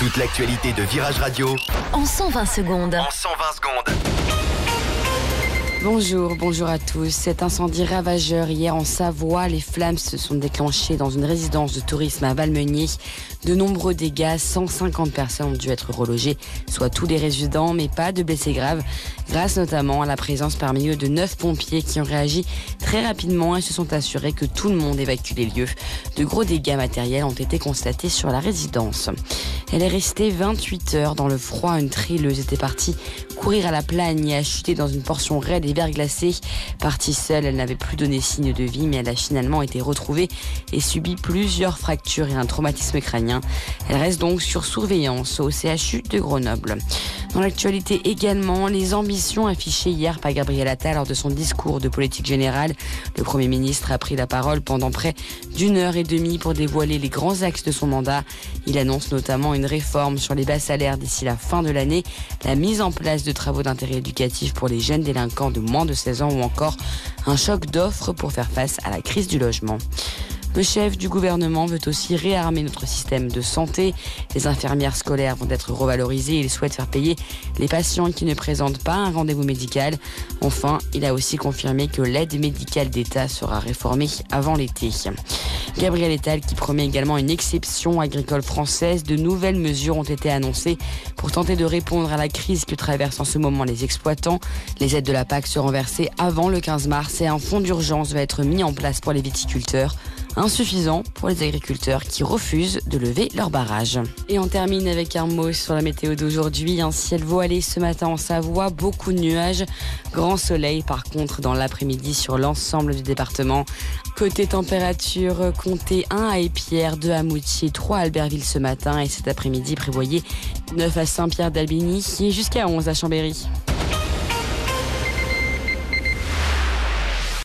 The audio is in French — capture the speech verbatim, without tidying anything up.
Toute l'actualité de Virage Radio en cent vingt secondes. En cent vingt secondes. Bonjour, bonjour à tous. Cet incendie ravageur hier en Savoie, les flammes se sont déclenchées dans une résidence de tourisme à Valmeunier. De nombreux dégâts, cent cinquante personnes ont dû être relogées, soit tous les résidents, mais pas de blessés graves, grâce notamment à la présence parmi eux de neuf pompiers qui ont réagi très rapidement et se sont assurés que tout le monde évacue les lieux. De gros dégâts matériels ont été constatés sur la résidence. Elle est restée vingt-huit heures dans le froid. Une trileuse était partie courir à la plagne et a chuté dans une portion raide et verglacée. Partie seule, elle n'avait plus donné signe de vie, mais elle a finalement été retrouvée et subi plusieurs fractures et un traumatisme crânien. Elle reste donc sur surveillance au C H U de Grenoble. Dans l'actualité également, les ambitions affichées hier par Gabriel Attal lors de son discours de politique générale. Le Premier ministre a pris la parole pendant près d'une heure et demie pour dévoiler les grands axes de son mandat. Il annonce notamment une réforme sur les bas salaires d'ici la fin de l'année, la mise en place de travaux d'intérêt éducatif pour les jeunes délinquants de moins de seize ans ou encore un choc d'offres pour faire face à la crise du logement. Le chef du gouvernement veut aussi réarmer notre système de santé. Les infirmières scolaires vont être revalorisées. Il souhaite faire payer les patients qui ne présentent pas un rendez-vous médical. Enfin, il a aussi confirmé que l'aide médicale d'État sera réformée avant l'été. Gabriel Attal qui promet également une exception agricole française. De nouvelles mesures ont été annoncées pour tenter de répondre à la crise que traversent en ce moment les exploitants. Les aides de la P A C seront versées avant le quinze mars et un fonds d'urgence va être mis en place pour les viticulteurs. Insuffisant pour les agriculteurs qui refusent de lever leur barrage. Et on termine avec un mot sur la météo d'aujourd'hui. Un ciel voilé ce matin en Savoie, beaucoup de nuages, grand soleil par contre dans l'après-midi sur l'ensemble du département. Côté température, comptez un à Épierre, deux à Moutier, trois à Albertville ce matin et cet après-midi prévoyez neuf à Saint-Pierre d'Albigny et jusqu'à onze à Chambéry.